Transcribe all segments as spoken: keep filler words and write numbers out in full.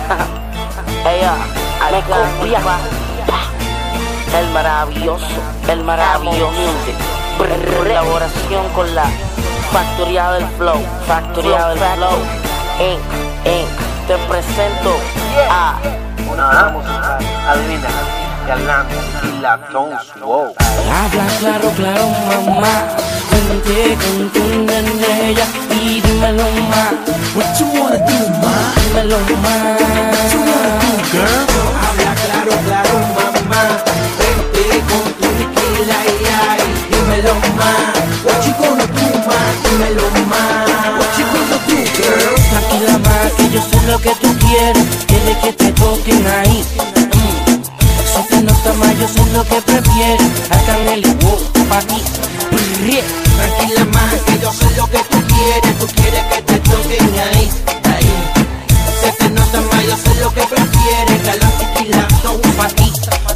Ella, me copia. El maravilloso, el maravilloso. Colaboración con la Factoría del Flow, Factoría del Flow. Inc, Inc. Te presento a una banda musical, adivina, Galán y la Tones, wow. Habla claro, claro, mamá. Vente con tu ella y dímelo más. What you wanna do, ma? Dímelo más. What you wanna do, girl? Habla claro, claro, mamá. Vente con tu tequila y dímelo más. What you gonna do, ma? Dímelo más. What you gonna do, girl? Tranquila más, que yo sé lo que tú quieres. Quieres que te toquen ahí. Mm. Si te nota más, yo sé lo que prefieres. Arcángel y wow, pa' ti. Tranquila más, que yo sé lo que tú quieres. Tú quieres que te toquen ahí, ahí. Se te nota más, yo sé lo que prefieres. Galán, tequila, todo pa' ti.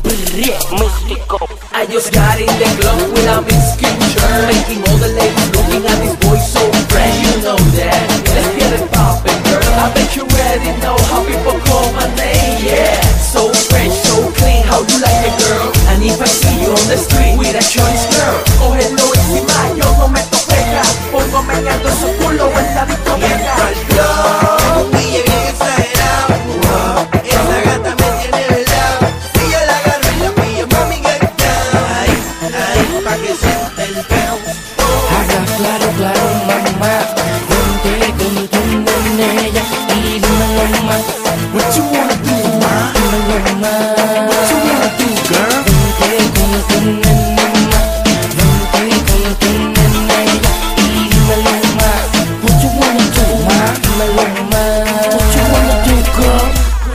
Místico. I just got in the club with a big skin shirt, making all the ladies looking at this boy so fresh. You know that. Let's get it poppin', girl. I bet you already know how people call my name. Yeah, so fresh, so clean. How you like it, girl? And if I see you on the street with a choice, girl, cógelo encima, yo no me topeja. Pongo meneando su culo en la discoteca. Y el club, D J bien exagerado. Wow. Esa gata me tiene velado. Si yo la agarro y la pillo, mami, get down. Ahí, ahí, pa' que sienta el bounce. Habla claro, claro, mamá. Vente con tu ella y dímelo más. What you wanna do, ma? Dímelo más. What you wanna do, girl? Vente con tu nena, vente con tu ella y dímelo más. What you wanna do, ma? Dímelo más. What you wanna do, girl?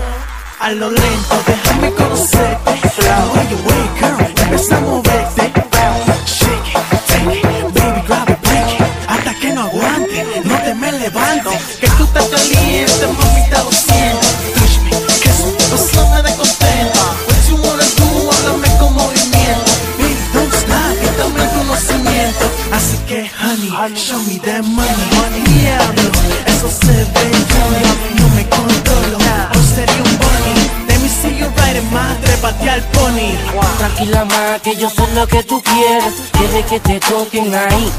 A lo lento, déjame conocerte. Oye, wey, girl, empieza a moverte. Shake it, take it, baby, grab it, break it. Hasta que no aguante, no te me levantes. Que tú estás caliente, mamita, lo siento. Touch me, kiss me, pásame de contento. What you wanna do, háblame con movimiento. Baby, don't stop, que dame el conocimiento. Así que, honey, show me that money. Diablo, eso se ve, yo no me controlo. Hoy sería un bunny. Let me see you riding más, trépate al pony. Tranquila más, que yo sé lo que tú quieres. Quieres que te toquen ahí.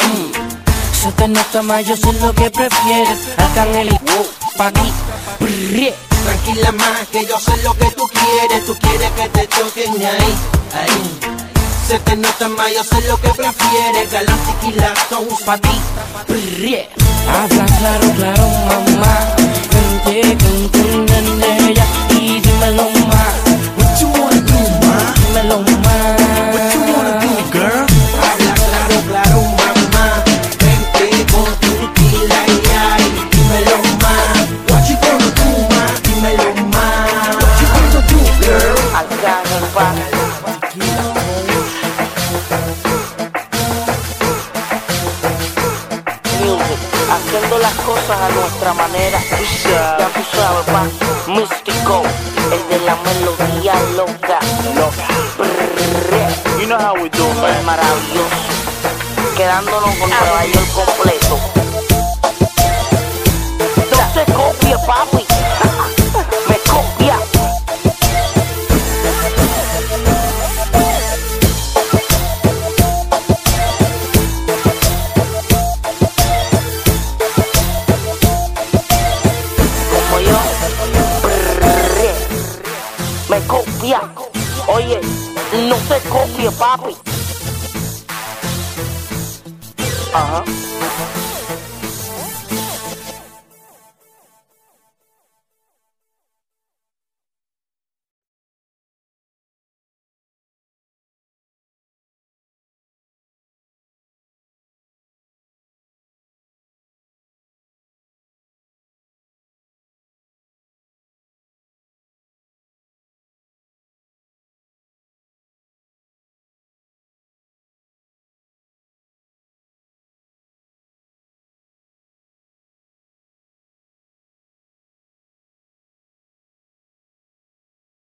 Mm. Se te nota más, yo sé lo que prefieres. Arcángel y wow, pa' ti. Tranquila más, que yo sé lo que tú quieres. Tú quieres que te toquen ahí, ahí. Se te nota más, yo sé lo que prefieres. Galán, tequila, toast pa' ti. Habla claro, claro, mamá. Vente con tu ella y dímelo más. What you wanna do, ma? Dímelo más. What you wanna do, girl? Habla claro, claro, mamá. Vente con tu tequila y ay, dímelo más. What you gonna do, ma? Dímelo más. What you gonna do, girl? Arcángel, pa. Music, haciendo las cosas a nuestra manera. Ya tú sabes, pa. Místico, el de la melodía loca. You know how we do, El man. maravilloso, quedándonos con Nueva York completo. No se copie, papi. Me copia. Como yo. Me copia. Oye, no se copie, papi. Ajá.